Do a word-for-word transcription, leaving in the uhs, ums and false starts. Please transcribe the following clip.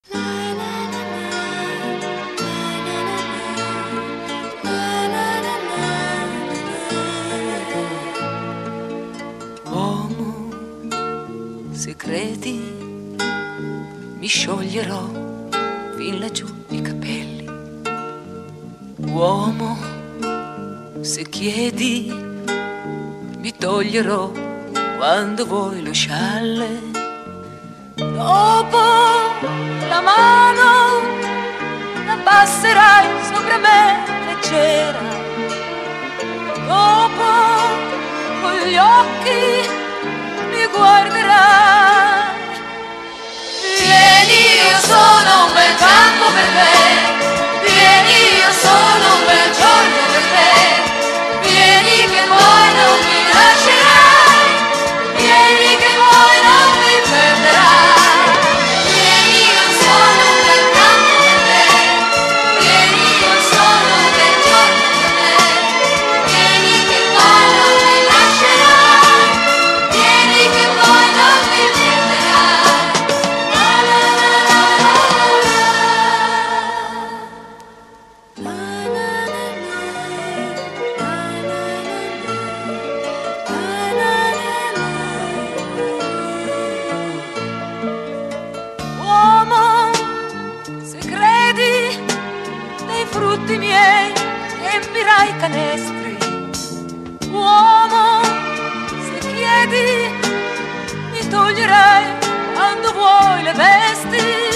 Uomo, se credi, mi scioglierò fin laggiù i capelli. Uomo, se chiedi, mi toglierò quando vuoi lo scialle. Dopo la mano la passerai sopra me leggera. Dopo con gli occhi mi guarderai. Vieni, io sono un bel campo per te. Vieni, io sono un bel giorno per te. Vieni che poi non mi lascerai. Vieni che poi non mi perderai. Vieni, io sono un bel campo per te. Vieni, io sono un bel giorno per te. Vieni che poi non mi lascerai. Vieni che poi non mi perderai. La la la la la la la. Uomo, se credi nei frutti miei riempirai i canestri. Uomo, se chiedi mi toglierai quando vuoi le vesti.